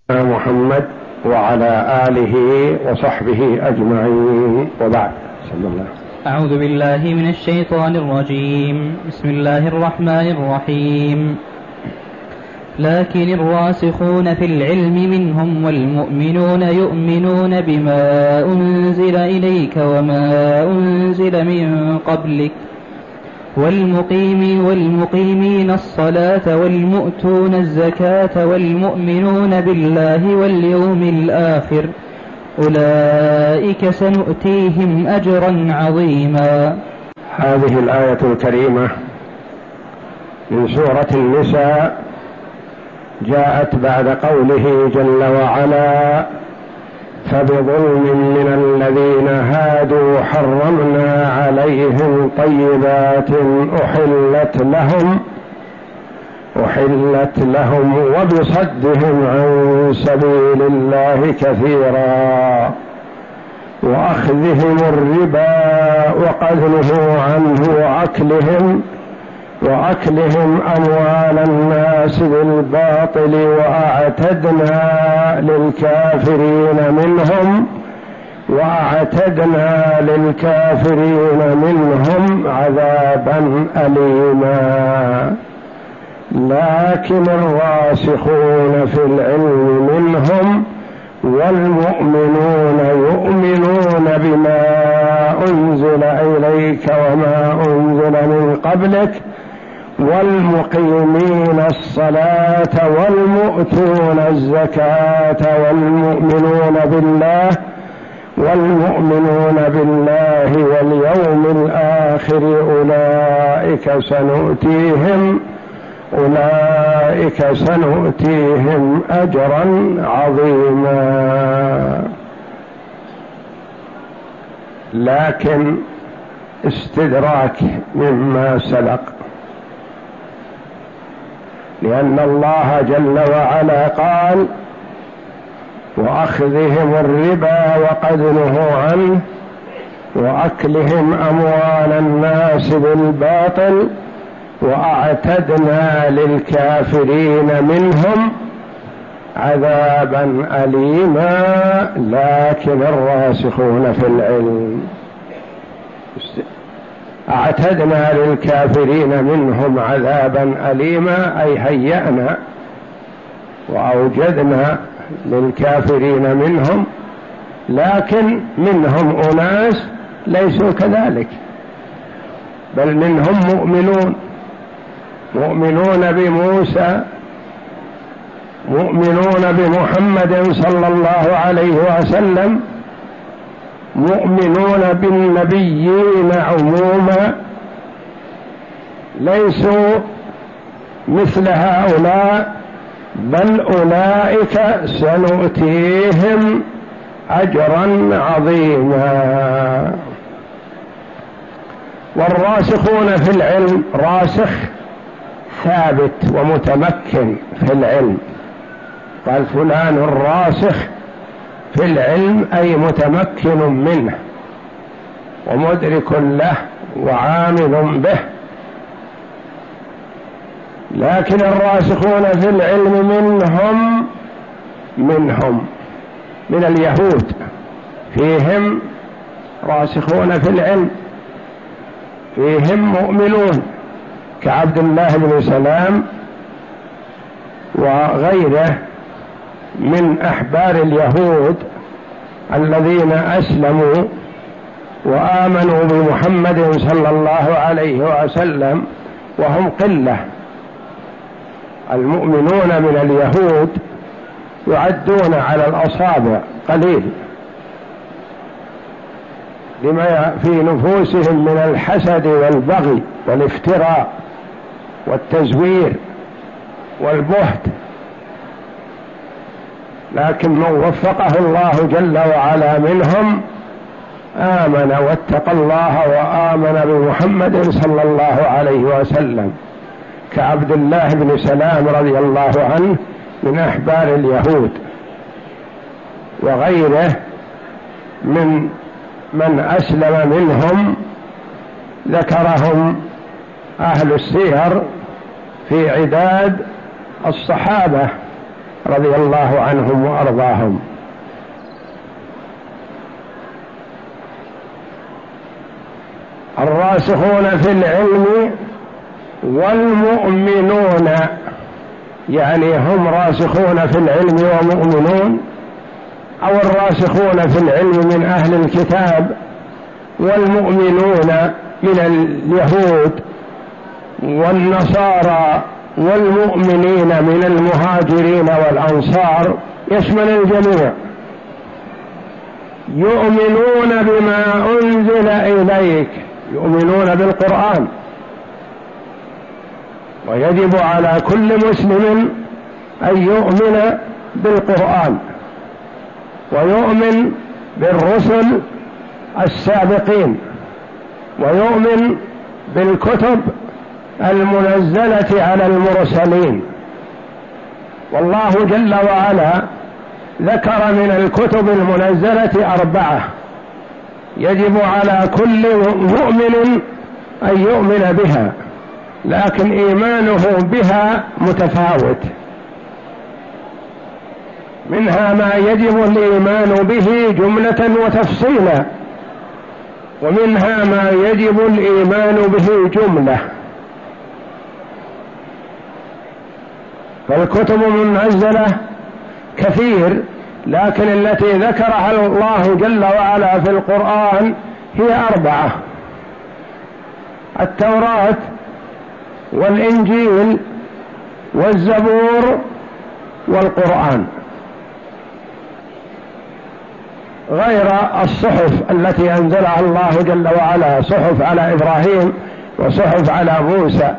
محمد وعلى آله وصحبه أجمعين، وبعد. صلى الله. أعوذ بالله من الشيطان الرجيم. بسم الله الرحمن الرحيم. لكن الراسخون في العلم منهم والمؤمنون يؤمنون بما أنزل إليك وما أنزل من قبلك والمقيمين الصلاة والمؤتون الزكاة والمؤمنون بالله واليوم الآخر أولئك سنؤتيهم أجرا عظيما. هذه الآية الكريمة من سورة النساء جاءت بعد قوله جل وعلا: فبظلم من الذين هادوا حرمنا عليهم طيبات أحلت لهم وبصدهم عن سبيل الله كثيرا وأخذهم الربا وقد نهوا عنه وأكلهم أموال الناس بالباطل وأعتدنا للكافرين منهم عذابا أليما. لكن الراسخون في العلم منهم والمؤمنون يؤمنون بما أنزل إليك وما أنزل من قبلك والمقيمين الصلاة والمؤتون الزكاة والمؤمنون بالله واليوم الآخر أولئك سنؤتيهم أجرا عظيما. لكن استدراك مما سبق، لأن الله جل وعلا قال: وأخذهم الربا وقد نهوا عنه وأكلهم أموال الناس بالباطل وأعتدنا للكافرين منهم عذابا أليما. لكن الراسخون في العلم، أعتدنا للكافرين منهم عذابا أليما، أي هيأنا وأوجدنا للكافرين منهم، لكن منهم أناس ليسوا كذلك، بل منهم مؤمنون بموسى، مؤمنون بمحمد صلى الله عليه وسلم، مؤمنون بالنبيين عموما، ليسوا مثل هؤلاء، بل أولئك سنؤتيهم أجرا عظيما. والراسخون في العلم، راسخ ثابت ومتمكن في العلم، قال فلان الراسخ في العلم أي متمكن منه ومدرك له وعامل به. لكن الراسخون في العلم منهم من اليهود فيهم راسخون في العلم، فيهم مؤمنون كعبد الله بن سلام وغيره من أحبار اليهود الذين أسلموا وآمنوا بمحمد صلى الله عليه وسلم، وهم قلة. المؤمنون من اليهود يعدون على الأصابع قليل، لما في نفوسهم من الحسد والبغي والافتراء والتزوير والبهت. لكن من وفقه الله جل وعلا منهم آمن واتقى الله وآمن بمحمد صلى الله عليه وسلم، كعبد الله بن سلام رضي الله عنه من أحبار اليهود، وغيره من أسلم منهم ذكرهم أهل السير في عداد الصحابة رضي الله عنهم وأرضاهم. الراسخون في العلم والمؤمنون، يعني هم راسخون في العلم ومؤمنون، أو الراسخون في العلم من أهل الكتاب والمؤمنون من اليهود والنصارى والمؤمنين من المهاجرين والأنصار، يشمل الجميع. يؤمنون بما أنزل إليك، يؤمنون بالقرآن، ويجب على كل مسلم أن يؤمن بالقرآن ويؤمن بالرسل السابقين ويؤمن بالكتب المنزلة على المرسلين. والله جل وعلا ذكر من الكتب المنزلة 4 يجب على كل مؤمن أن يؤمن بها، لكن إيمانه بها متفاوت. منها ما يجب الإيمان به جملة وتفصيلا، ومنها ما يجب الإيمان به جملة. فالكتب المنزلة كثير، لكن التي ذكرها الله جل وعلا في القرآن هي 4: التوراة والإنجيل والزبور والقرآن، غير الصحف التي أنزلها الله جل وعلا، صحف على إبراهيم وصحف على موسى.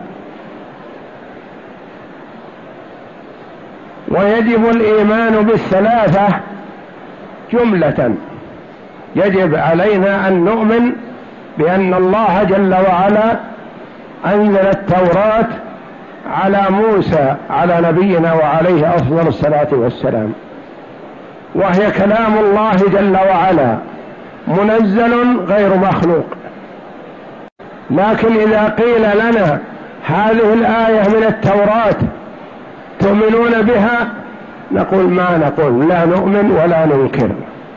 ويجب الإيمان بالثلاثة جملة. يجب علينا أن نؤمن بأن الله جل وعلا أنزل التوراة على موسى على نبينا وعليه أفضل الصلاة والسلام، وهي كلام الله جل وعلا منزل غير مخلوق. لكن إذا قيل لنا هذه الآية من التوراة تؤمنون بها، نقول ما نقول، لا نؤمن ولا ننكر،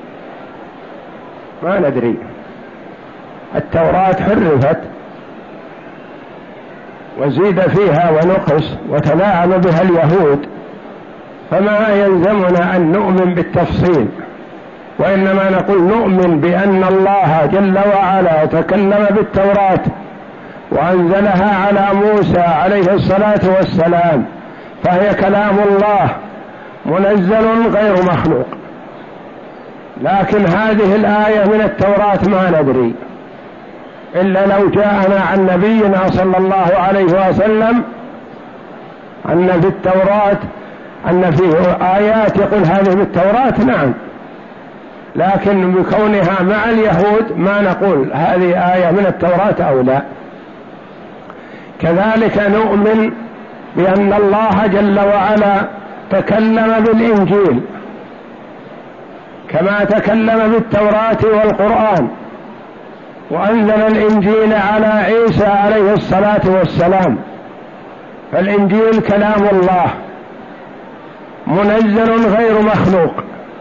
ما ندري. التوراة حرفت وزيد فيها ونقص وتلاعب بها اليهود، فما يلزمنا أن نؤمن بالتفصيل، وإنما نقول نؤمن بأن الله جل وعلا تكلم بالتوراة وأنزلها على موسى عليه الصلاة والسلام، فهي كلام الله منزل غير مخلوق. لكن هذه الآية من التوراة ما ندري، إلا لو جاءنا عن نبينا صلى الله عليه وسلم أن في التوراة أن فيه آيات يقول هذه من التوراة، نعم، لكن بكونها مع اليهود ما نقول هذه آية من التوراة أو لا. كذلك نؤمن بأن الله جل وعلا تكلم بالإنجيل كما تكلم بالتوراة والقرآن، وأنزل الإنجيل على عيسى عليه الصلاة والسلام. فالإنجيل كلام الله منزل غير مخلوق،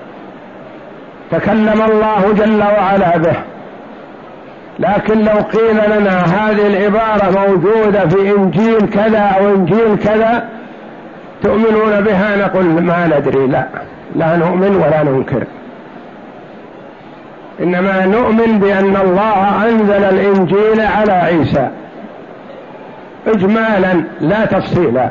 تكلم الله جل وعلا به. لكن لو قيل لنا هذه العبارة موجودة في إنجيل كذا أو إنجيل كذا تؤمنون بها، نقول ما ندري، لا نؤمن ولا ننكر، إنما نؤمن بأن الله أنزل الإنجيل على عيسى إجمالا لا تفصيلا.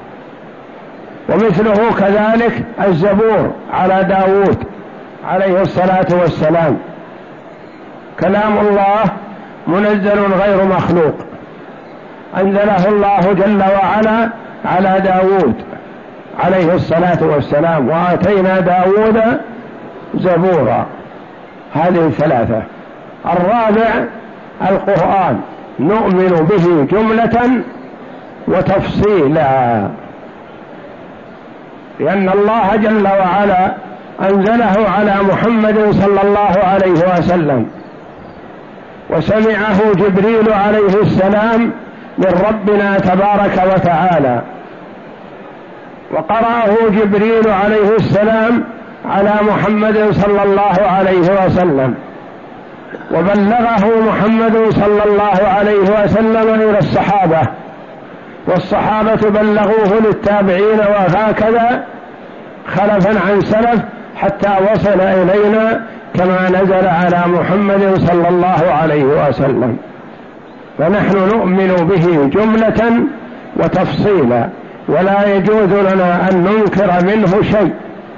ومثله كذلك الزبور على داود عليه الصلاة والسلام، كلام الله منزل غير مخلوق، أنزله الله جل وعلا على داود عليه الصلاة والسلام، وآتينا داود زبورا. هذه 3. الرابع القرآن، نؤمن به جملة وتفصيلا، لأن الله جل وعلا أنزله على محمد صلى الله عليه وسلم، وسمعه جبريل عليه السلام من ربنا تبارك وتعالى، وقرأه جبريل عليه السلام على محمد صلى الله عليه وسلم، وبلغه محمد صلى الله عليه وسلم إلى الصحابة، والصحابة بلغوه للتابعين، وهكذا خلفا عن سلف حتى وصل إلينا كما نزل على محمد صلى الله عليه وسلم. فنحن نؤمن به جملة وتفصيلا، ولا يجوز لنا أن ننكر منه شيء.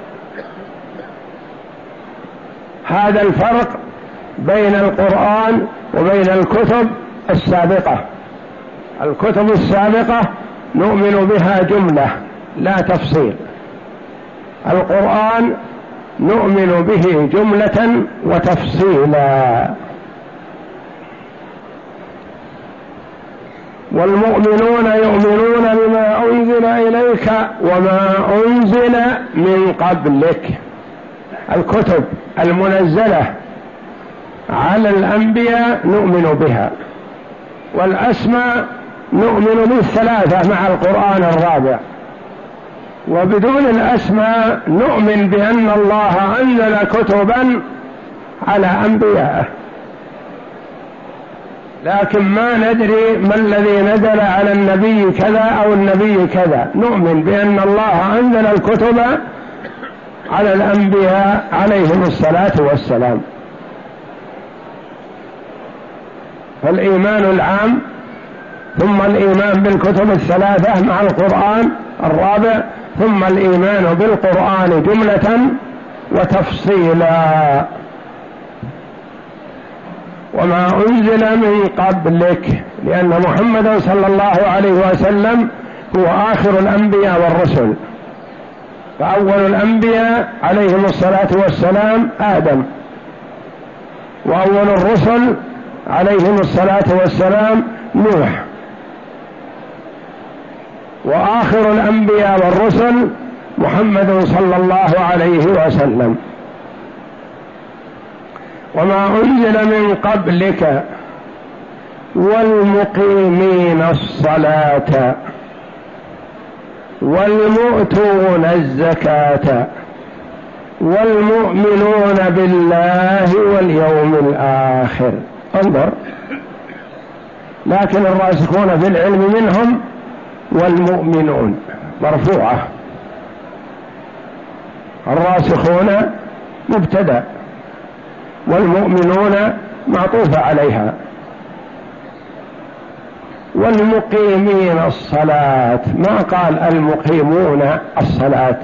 هذا الفرق بين القرآن وبين الكتب السابقة. الكتب السابقة نؤمن بها جملة لا تفصيل، القرآن نؤمن به جملة وتفصيلا. والمؤمنون يؤمنون بما أنزل إليك وما أنزل من قبلك. الكتب المنزلة على الأنبياء نؤمن بها، والأسماء نؤمن بالثلاثة مع القرآن الرابع، وبدون الأسماء نؤمن بأن الله أنزل كتبا على أنبيائه، لكن ما ندري ما الذي نزل على النبي كذا أو النبي كذا. نؤمن بأن الله أنزل الكتب على الأنبياء عليهم الصلاة والسلام. فالإيمان العام، ثم الإيمان بالكتب الثلاثة مع القرآن الرابع، ثم الإيمان بالقرآن جملة وتفصيلا. وما أنزل من قبلك، لأن محمد صلى الله عليه وسلم هو آخر الأنبياء والرسل، فأول الأنبياء عليهم الصلاة والسلام آدم، وأول الرسل عليهم الصلاة والسلام نوح، وآخر الأنبياء والرسل محمد صلى الله عليه وسلم. وما أنزل من قبلك والمقيمين الصلاة والمؤتون الزكاة والمؤمنون بالله واليوم الآخر. انظر، لكن الراسخون في العلم منهم والمؤمنون مرفوعة، الراسخون مبتدأ والمؤمنون معطوف عليها. والمقيمين الصلاة، ما قال المقيمون الصلاة،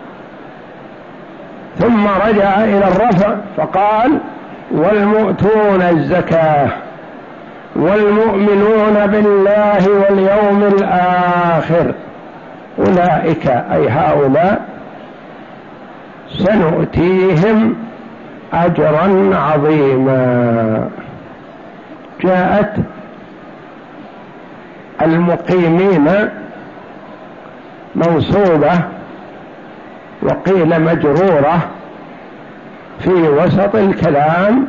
ثم رجع إلى الرفع فقال والمؤتون الزكاة والمؤمنون بالله واليوم الآخر أولئك أي هؤلاء سنؤتيهم أجرا عظيما. جاءت المقيمين منصوبة وقيل مجرورة في وسط الكلام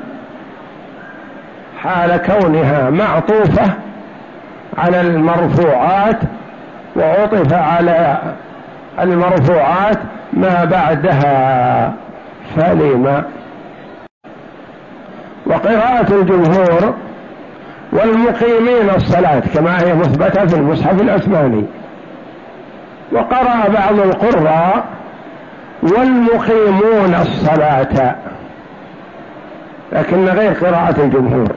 حال كونها معطوفة على المرفوعات، وعطف على المرفوعات ما بعدها فلما. وقراءة الجمهور والمقيمين الصلاة كما هي مثبتة في المصحف العثماني، وقرأ بعض القراء والمقيمون الصلاة، لكن غير قراءة الجمهور،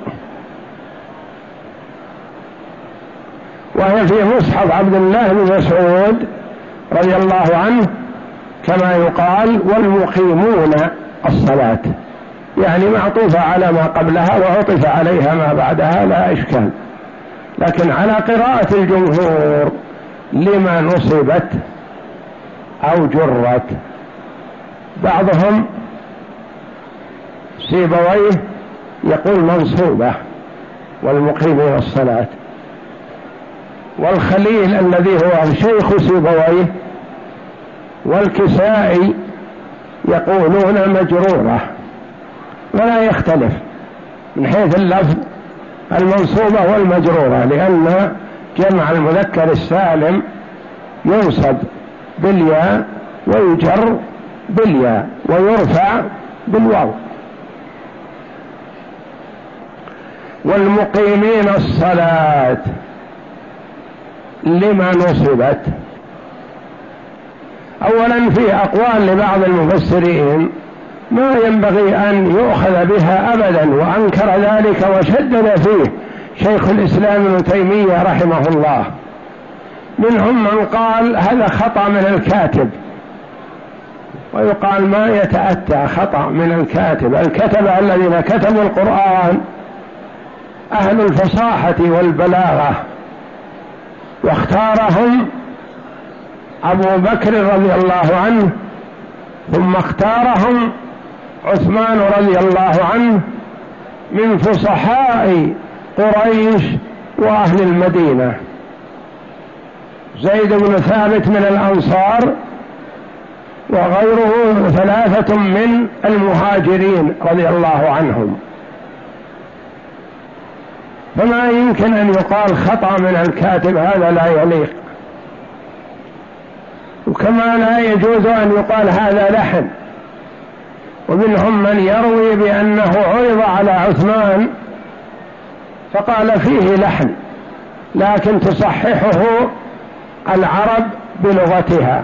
وهي في مصحف عبد الله بن مسعود رضي الله عنه كما يقال والمقيمون الصلاة، يعني معطوفة على ما قبلها وعطف عليها ما بعدها لا إشكال. لكن على قراءة الجمهور لما نصبت أو جرت. بعضهم سيبويه يقول منصوبة والمقيمين الصلاة، والخليل الذي هو شيخ سيبويه والكسائي يقولون مجرورة، ولا يختلف من حيث اللفظ المنصوبة والمجرورة، لأن جمع المذكر السالم ينصب بالياء ويجر بالياء ويرفع بالواو. والمقيمين الصلاة لما نصبت؟ أولا في أقوال لبعض المفسرين ما ينبغي أن يؤخذ بها أبدا، وأنكر ذلك وشدد فيه شيخ الإسلام ابن تيمية رحمه الله. منهم من قال هذا خطأ من الكاتب، ويقال ما يتأتى خطأ من الكاتب. الكتبة الذين كتبوا القرآن أهل الفصاحة والبلاغة، واختارهم أبو بكر رضي الله عنه، ثم اختارهم عثمان رضي الله عنه من فصحاء قريش وأهل المدينة. زيد بن ثابت من الأنصار، وغيره 3 من المهاجرين رضي الله عنهم. فما يمكن أن يقال خطأ من الكاتب، هذا لا يليق. وكما لا يجوز أن يقال هذا لحن. ومنهم من يروي بأنه عرض على عثمان فقال فيه لحن، لكن تصححه العرب بلغتها.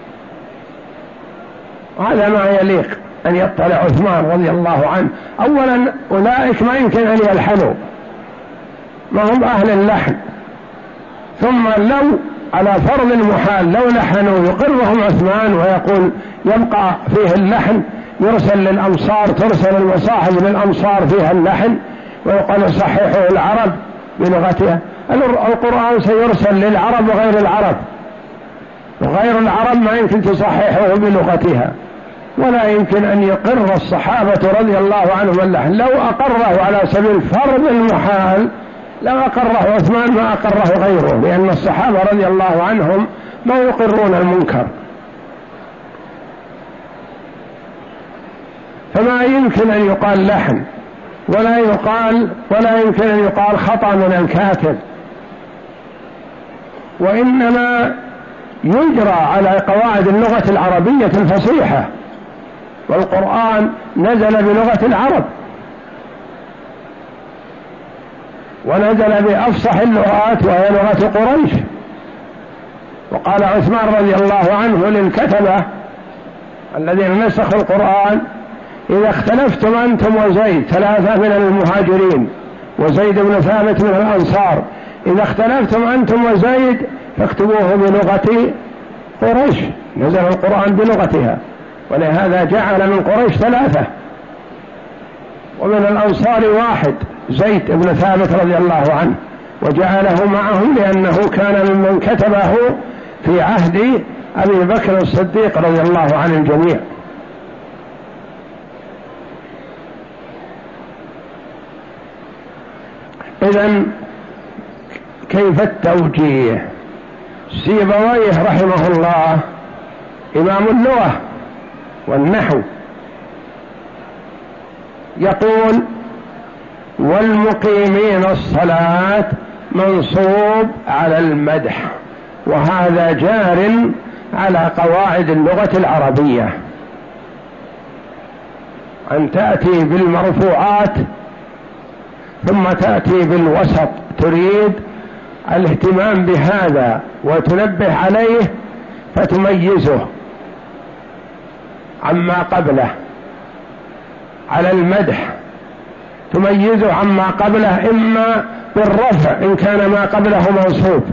هذا ما يليق أن يطلع عثمان رضي الله عنه. أولا أولئك ما يمكن أن يلحنوا، ما هم أهل اللحن. ثم لو على فرض المحال لو لحنوا يقرهم عثمان ويقول يبقى فيه اللحن، يرسل للأمصار، ترسل المصاحف للأمصار فيها اللحن، ويقال صححوا العرب بلغتها. القرآن سيرسل للعرب وغير العرب، وغير العرب ما يمكن تصححه بلغتها، ولا يمكن أن يقر الصحابة رضي الله عنهم اللحن. لو أقره على سبيل فرض المحال لو أقره عثمان ما أقره غيره، لأن الصحابة رضي الله عنهم ما يقرون المنكر. فما يمكن أن يقال لحن، ولا يمكن أن يقال خطأ من الكاتب، وإنما يجرى على قواعد اللغة العربية الفصيحة، والقرآن نزل بلغة العرب ونزل بأفصح اللغات وهي لغة قريش. وقال عثمان رضي الله عنه للكتبة الذين نسخوا القرآن: إذا اختلفتم أنتم وزيد، 3 من المهاجرين وزيد بن ثابت من الأنصار، إذا اختلفتم أنتم وزيد فاكتبوه بلغة قريش. نزل القرآن بلغتها، ولهذا جعل من قريش 3 ومن الأنصار 1 زيد بن ثابت رضي الله عنه، وجعله معهم لأنه كان ممن كتبه في عهد أبي بكر الصديق رضي الله عن الجميع. إذن كيف التوجيه؟ سيبويه رحمه الله إمام اللغة والنحو يقول: والمقيمين الصلاة منصوب على المدح، وهذا جار على قواعد اللغة العربية، أن تأتي بالمرفوعات ثم تأتي بالوسط، تريد الاهتمام بهذا وتنبه عليه فتميزه عما قبله. على المدح تميزه عما قبله إما بالرفع إن كان ما قبله منصوب،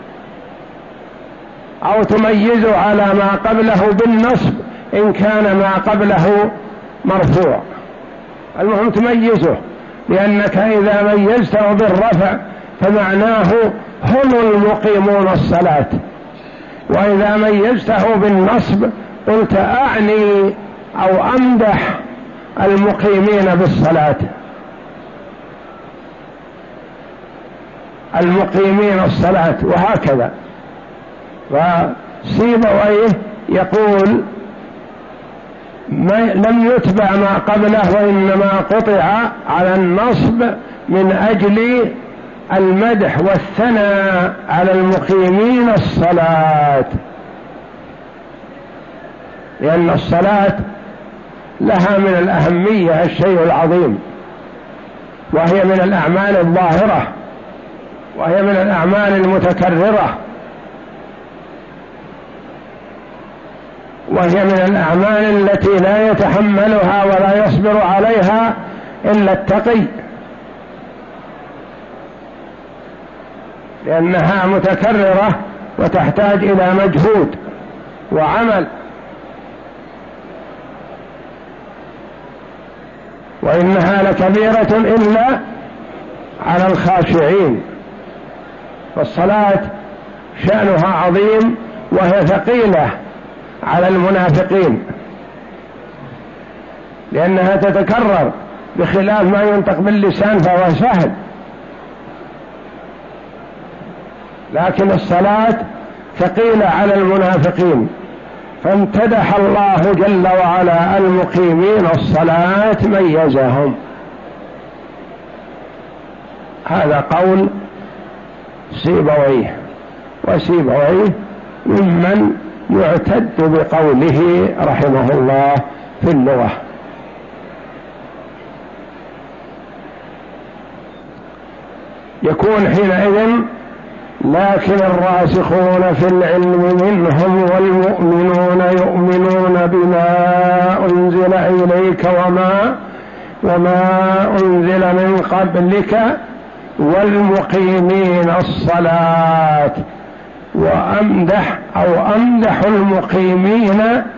أو تميزه على ما قبله بالنصب إن كان ما قبله مرفوع. المهم تميزه، لأنك إذا ميزته بالرفع فمعناه هم المقيمون الصلاة، وإذا ميزته بالنصب قلت أعني أو أمدح المقيمين بالصلاة، المقيمين الصلاة، وهكذا. وسيبويه يقول: لم يتبع ما قبله وإنما قطع على النصب من أجل المدح والثناء على المقيمين الصلاة. لأن الصلاة لها من الأهمية الشيء العظيم، وهي من الأعمال الظاهرة، وهي من الأعمال المتكررة، وهي من الأعمال التي لا يتحملها ولا يصبر عليها إلا التقي، لأنها متكررة وتحتاج إلى مجهود وعمل، وإنها لكبيرة إلا على الخاشعين. فالصلاة شأنها عظيم وهي ثقيلة على المنافقين، لأنها تتكرر بخلاف ما ينطق باللسان فهو سهل، لكن الصلاة ثقيلة على المنافقين. فامتدح الله جل وعلا المقيمين الصلاة ميزهم. هذا قول سيبويه، وسيبويه ممن يعتد بقوله رحمه الله في اللغة. يكون حينئذ لكن الراسخون في العلم منهم والمؤمنون يؤمنون بما أنزل إليك وما أنزل من قبلك والمقيمين الصلاة. وأمدح المقيمين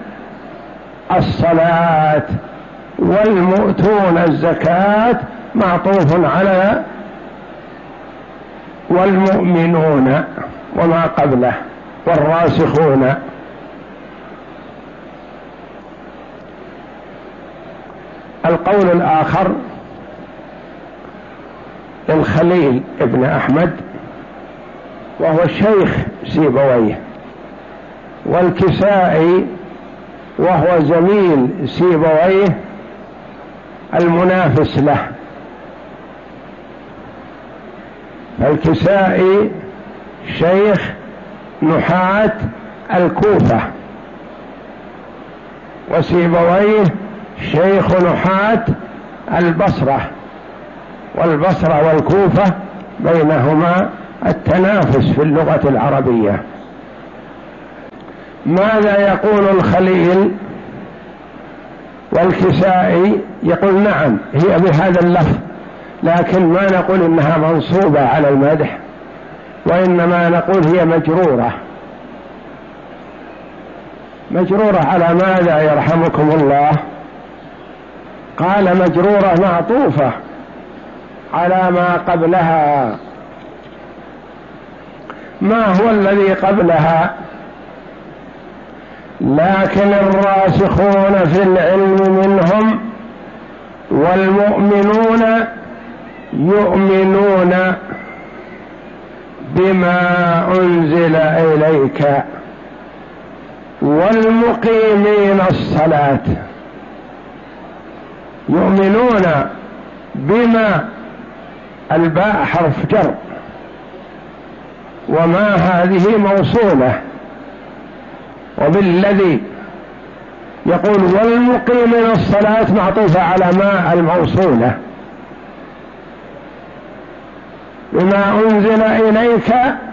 الصلاة والمؤتون الزكاة معطوف على والمؤمنون وما قبله والراسخون. القول الآخر للخليل ابن أحمد وهو شيخ سيبويه، والكسائي وهو زميل سيبويه المنافس له. فالكسائي شيخ نحاة الكوفة، وسيبويه شيخ نحاة البصرة، والبصرة والكوفة بينهما التنافس في اللغة العربية. ماذا يقول الخليل والكسائي؟ يقول نعم هي بهذا اللفظ، لكن ما نقول إنها منصوبة على المدح، وإنما نقول هي مجرورة على ماذا يرحمكم الله؟ قال مجرورة معطوفة على ما قبلها. ما هو الذي قبلها؟ لكن الراسخون في العلم منهم والمؤمنون يؤمنون بما أنزل إليك والمقيمين الصلاة. يؤمنون بما، الباء حرف جر، وما هذه موصولة، وبالذي يقول والمقيمين الصلاة معطوفة على ما الموصولة. بما أنزل إليك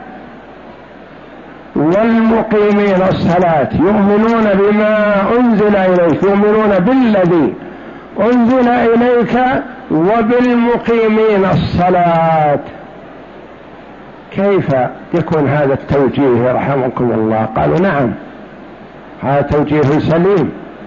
والمقيمين الصلاة، يؤمنون بما أنزل إليك، يؤمنون بالذي أنزل إليك وبالمقيمين الصلاة. كيف يكون هذا التوجيه رحمكم الله؟ قالوا نعم هذا توجيه سليم.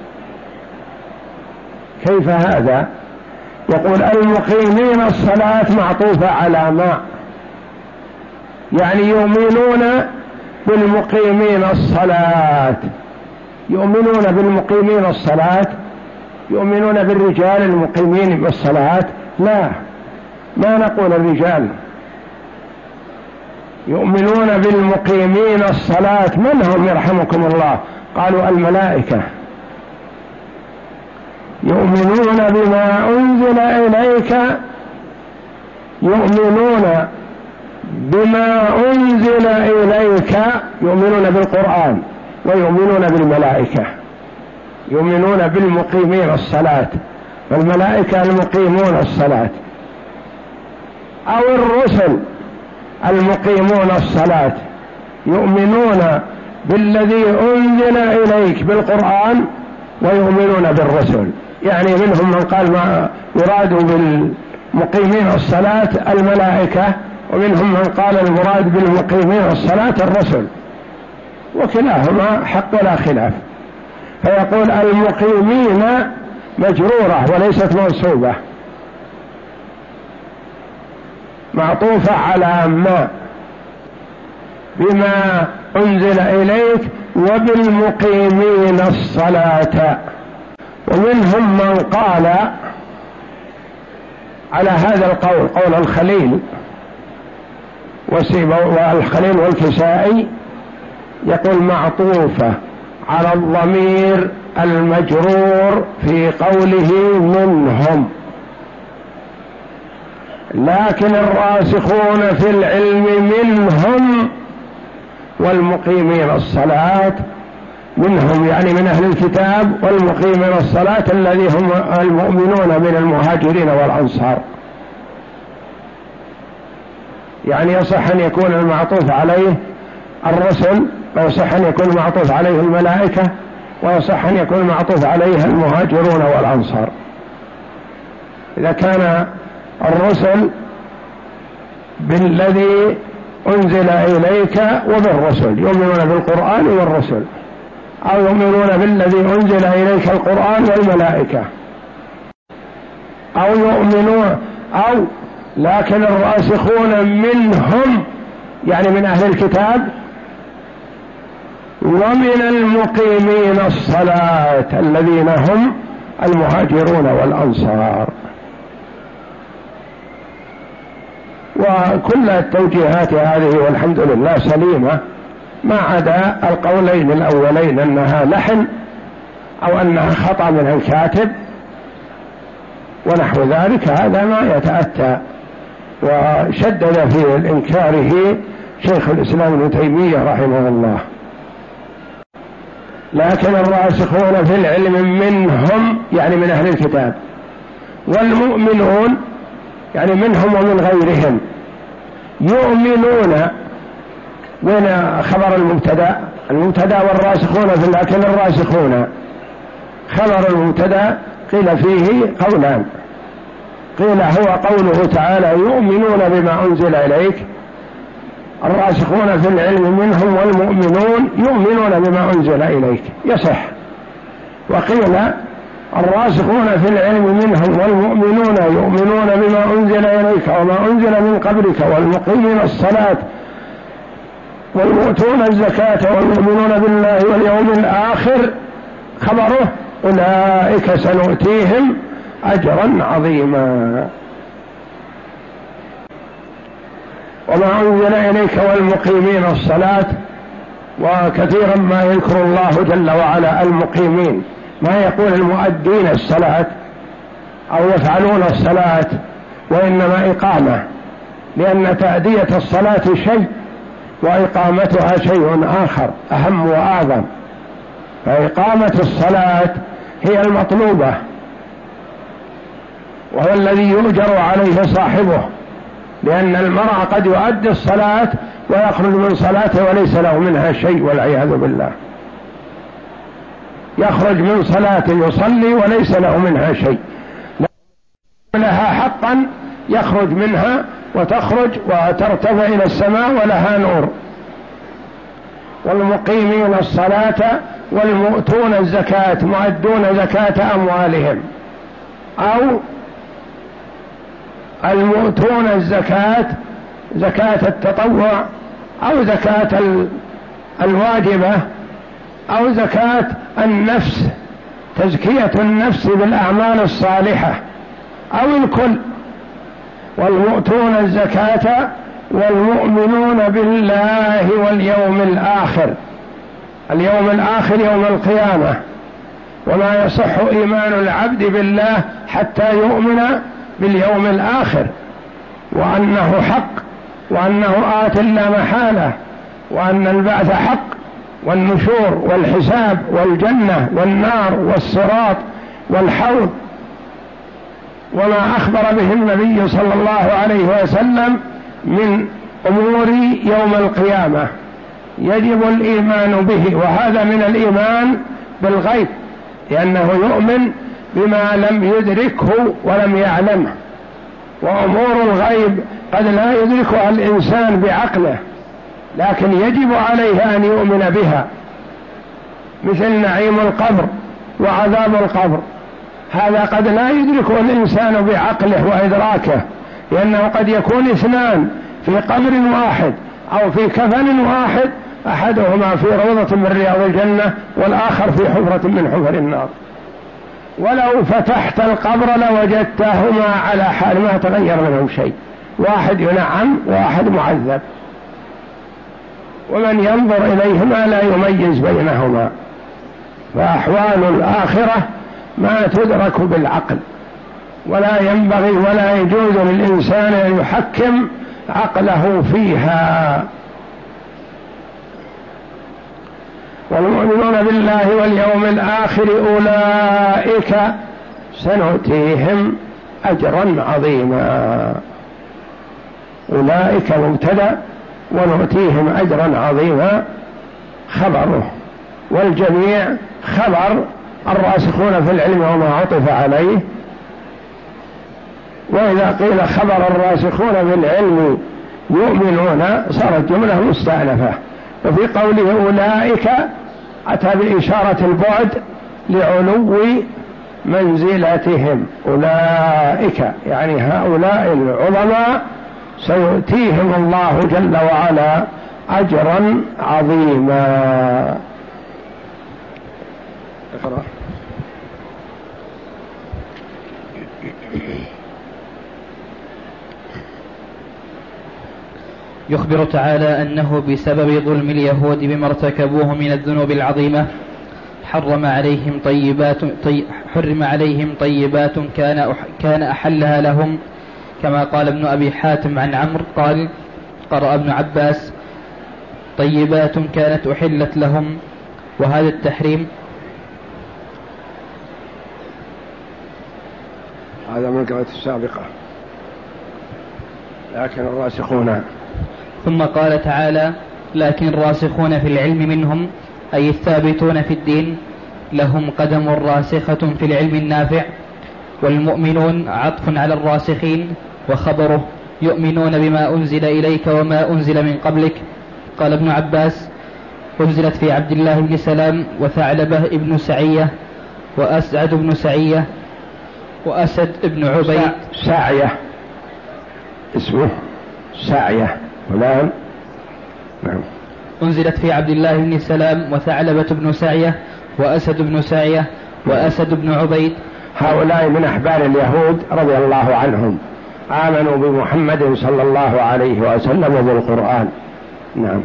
كيف هذا؟ يقول المقيمين الصلاة معطوفة على ما، يعني يؤمنون بالمقيمين الصلاة. يؤمنون بالمقيمين الصلاة، يؤمنون بالرجال المقيمين بالصلاة؟ لا، ما نقول الرجال. يؤمنون بالمقيمين الصلاة، من هم يرحمكم الله؟ قالوا الملائكة. يؤمنون بما أنزل إليك، يؤمنون بما أنزل إليك، يؤمنون بالقرآن ويؤمنون بالملائكة. يؤمنون بالمقيمين الصلاة، والملائكة المقيمون الصلاة، أو الرسل المقيمون الصلاة يؤمنون بالذي أنزل إليك بالقرآن ويؤمنون بالرسل. يعني منهم من قال ما يراد بالمقيمين الصلاة الملائكة، ومنهم من قال المراد بالمقيمين الصلاة الرسل، وكلاهما حق ولا خلاف. فيقول المقيمين مجرورة وليست منصوبة، معطوفة على ما بما أنزل إليك وبالمقيمين الصلاة. ومنهم من قال على هذا القول، قول الخليل والخليل والكسائي، يقول معطوفة على الضمير المجرور في قوله منهم، لكن الراسخون في العلم منهم والمقيمين الصلاة منهم، يعني من أهل الكتاب، والمقيمين الصلاة الذي هم المؤمنون من المهاجرين والأنصار. يعني يصح أن يكون المعطوف عليه الرسل، ويصح أن يكون معطوف عليه الملائكة، ويصح أن يكون معطوف عليه المهاجرون والأنصار. إذا كان الرسل بالذي أنزل إليك وبالرسل، يؤمنون بالقرآن والرسل، أو يؤمنون بالذي أنزل إليك القرآن والملائكة، أو يؤمنون لكن الراسخون منهم يعني من أهل الكتاب ومن المقيمين الصلاة الذين هم المهاجرون والأنصار. وكل التوجيهات هذه والحمد لله سليمة، ما عدا القولين الأولين أنها لحن أو أنها خطأ من الكاتب ونحو ذلك، هذا ما يتأتى. وشدد في إنكاره شيخ الإسلام ابن تيمية رحمه الله. لكن الراسخون في العلم منهم يعني من أهل الكتاب، والمؤمنون يعني منهم ومن غيرهم يؤمنون. وين خبر المبتدأ والراسخون في، لكن الراسخون خبر المبتدأ قيل فيه قولان، قيل هو قوله تعالى يؤمنون بما أنزل إليك، الراسخون في العلم منهم والمؤمنون يؤمنون بما أنزل إليك، يصح. وقيل الراسخون في العلم منهم والمؤمنون يؤمنون بما أنزل إليك وما أنزل من قبلك والمقيمين الصلاة والمؤتون الزكاة والمؤمنون بالله واليوم الآخر، خبره أولئك سنؤتيهم أجرا عظيما. وما أنزل إليك والمقيمين الصلاة، وكثيرا ما يذكر الله جل وعلا المقيمين، ما يقول المؤدين الصلاة أو يفعلون الصلاة، وإنما إقامة، لأن تأدية الصلاة شيء وإقامتها شيء آخر أهم وأعظم. فإقامة الصلاة هي المطلوبة، وهو الذي يؤجر عليه صاحبه، لأن المرء قد يؤدي الصلاة ويخرج من صلاته وليس له منها شيء والعياذ بالله، يخرج من صلاة يصلي وليس له منها شيء، لها حقا يخرج منها وتخرج وترتفع إلى السماء ولها نور. والمقيمين الصلاة والمؤتون الزكاة، مؤدون زكاة أموالهم، أو المؤتون الزكاة زكاة التطوع، أو زكاة الواجبة، أو زكاة النفس، تزكية النفس بالأعمال الصالحة، أو الكل. والمؤتون الزكاة والمؤمنون بالله واليوم الآخر، اليوم الآخر يوم القيامة. وما يصح إيمان العبد بالله حتى يؤمن باليوم الآخر، وأنه حق، وأنه آت لا محالة، وأن البعث حق، والنشور والحساب والجنة والنار والصراط والحوض، وما أخبر به النبي صلى الله عليه وسلم من أمور يوم القيامة، يجب الإيمان به، وهذا من الإيمان بالغيب، لأنه يؤمن بما لم يدركه ولم يعلمه. وأمور الغيب قد لا يدركها الإنسان بعقله، لكن يجب عليه أن يؤمن بها، مثل نعيم القبر وعذاب القبر، هذا قد لا يدركه الإنسان بعقله وإدراكه، لأنه قد يكون اثنان في قبر واحد أو في كفن واحد، أحدهما في روضة من رياض الجنة والآخر في حفرة من حفر النار. ولو فتحت القبر لوجدتهما على حال، ما تغير منهم شيء، واحد ينعم وواحد معذب، ومن ينظر إليهما لا يميز بينهما. فأحوال الآخرة ما تدرك بالعقل، ولا ينبغي ولا يجوز للإنسان أن يحكم عقله فيها. والمؤمنون بالله واليوم الآخر أولئك سنؤتيهم أجرا عظيما. أولئك مبتدأ ونؤتيهم أجرا عظيما خبره، والجميع خبر الراسخون في العلم وما عطف عليه. وإذا قيل خبر الراسخون في العلم يؤمنون صارت جملة مستأنفة. وفي قوله أولئك أتى بإشارة البعد لعلو منزلتهم، أولئك يعني هؤلاء العظماء سيؤتيهم الله جل وعلا أجرا عظيما. اقرأ. يخبر تعالى أنه بسبب ظلم اليهود بما ارتكبوه من الذنوب العظيمة حرم عليهم طيبات كان أحلها لهم، كما قال ابن أبي حاتم عن عمرو قال قرأ ابن عباس طيبات كانت أحلت لهم. وهذا التحريم هذا من القراءة السابقة، لكن الراسخون. ثم قال تعالى لكن الراسخون في العلم منهم أي الثابتون في الدين لهم قدم راسخة في العلم النافع. والمؤمنون عطف على الراسخين، وخبره يؤمنون بما أنزل إليك وما أنزل من قبلك. قال ابن عباس أنزلت في عبد الله بن سلام وثعلبة ابن سعية وأسعد بن سعية وأسد بن عبيد. سعية اسمه سعية فلان. نعم. أنزلت في عبد الله بن سلام وثعلبة بن سعية وأسد بن سعية وأسد بن عبيد. هؤلاء من أحبار اليهود رضي الله عنهم، آمنوا بمحمد صلى الله عليه وسلم وبالقرآن. نعم.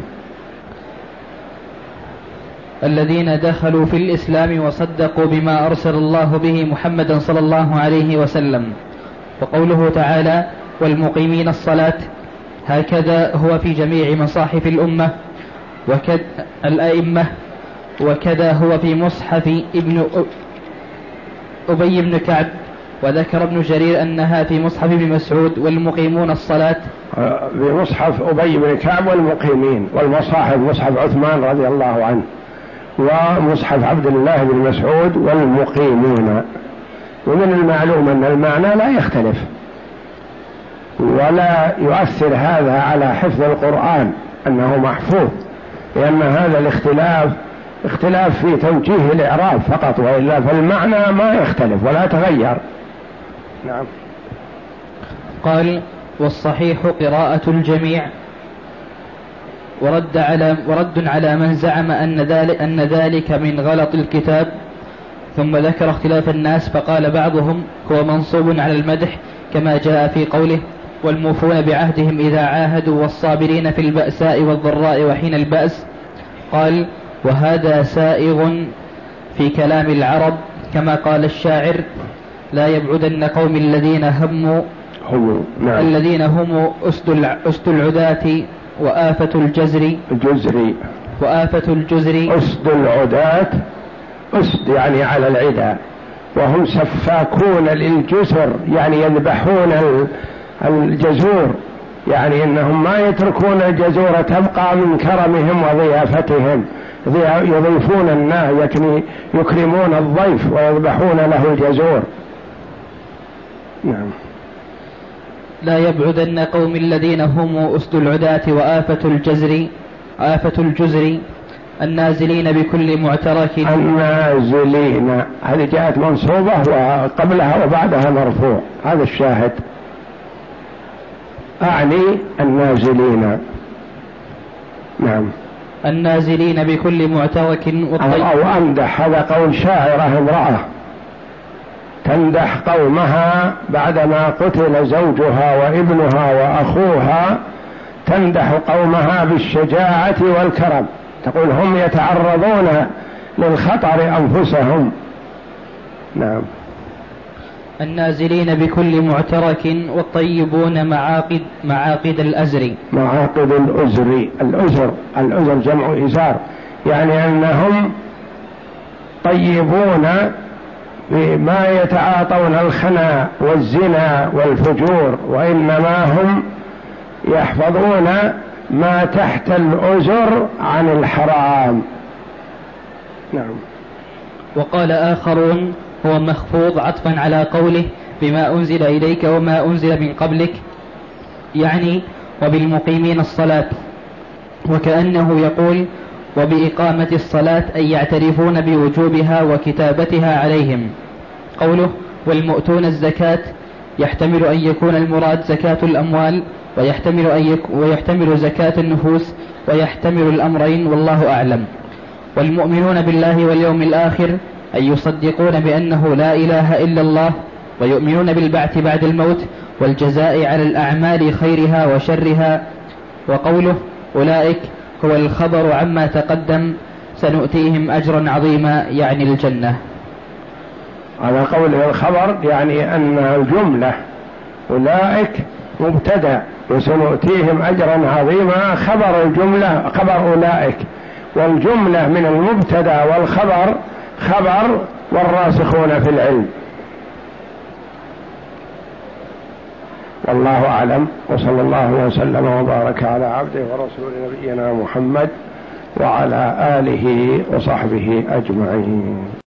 الذين دخلوا في الإسلام وصدقوا بما أرسل الله به محمدا صلى الله عليه وسلم. وقوله تعالى والمقيمين الصلاة هكذا هو في جميع مصاحف الأمة الأئمة، وكذا هو في مصحف ابن أبي بن كعب. وذكر ابن جرير أنها في مصحف ابن مسعود والمقيمون الصلاة في مصحف أبي بن كعب والمقيمين، والمصاحف مصحف عثمان رضي الله عنه ومصحف عبد الله بن مسعود والمقيمون. ومن المعلوم أن المعنى لا يختلف ولا يؤثر هذا على حفظ القرآن أنه محفوظ، لأن هذا اختلاف في توجيه الإعراب فقط، وإلا فالمعنى ما يختلف ولا تغير. نعم. قال والصحيح قراءة الجميع، ورد على من زعم أن ذلك من غلط الكتاب. ثم ذكر اختلاف الناس فقال بعضهم هو منصوب على المدح كما جاء في قوله والموفون بعهدهم إذا عاهدوا والصابرين في البأساء والضراء وحين البأس. قال وهذا سائغ في كلام العرب كما قال الشاعر لا يبعدن قوم الذين هم الذين هم أسد العداة وآفة الجزر وآفة الجزر. أسد العداة، أسد يعني على العدا، وهم سفاكون للجزر يعني يذبحون الجزور، يعني إنهم ما يتركون الجزور تبقى من كرمهم وضيافتهم، يضيفون الناس يكرمون الضيف ويذبحون له الجزور. نعم. لا يبعدن قوم الذين هم أسد العداة آفة الجزر النازلين بكل معترك. النازلين هذه جاءت منصوبة وقبلها وبعدها مرفوع، هذا الشاهد. أعني النازلين. نعم. النازلين بكل معترك أو أمدح، هذا قول شاعرة امرأة تمدح قومها بعدما قتل زوجها وابنها وأخوها، تمدح قومها بالشجاعة والكرم، تقول هم يتعرضون للخطر أنفسهم. نعم. النازلين بكل معترك والطيبون معاقد الأزر. معاقد الأزر جمع إزار، يعني أنهم طيبون بما يتعاطون الخنا والزنا والفجور، وإنما هم يحفظون ما تحت الأزر عن الحرام. نعم. وقال آخرون هو مخفوض عطفا على قوله بما أنزل إليك وما أنزل من قبلك، يعني وبالمقيمين الصلاة، وكأنه يقول وبإقامة الصلاة أي يعترفون بوجوبها وكتابتها عليهم. قوله والمؤتون الزكاة يحتمل أن يكون المراد زكاة الأموال، ويحتمل زكاة النفوس، ويحتمل الأمرين والله أعلم. والمؤمنون بالله واليوم الآخر أي يصدقون بأنه لا إله إلا الله، ويؤمنون بالبعث بعد الموت والجزاء على الأعمال خيرها وشرها. وقوله أولئك هو الخبر عما تقدم سنؤتيهم أجرا عظيما، يعني الجنة. على قول الخبر يعني أن الجملة أولئك مبتدأ وسنؤتيهم أجرا عظيما، خبر الجملة خبر أولئك، والجملة من المبتدأ والخبر خبر والراسخون في العلم. والله أعلم، وصلى الله وسلم وبارك على عبده ورسول نبينا محمد وعلى آله وصحبه أجمعين.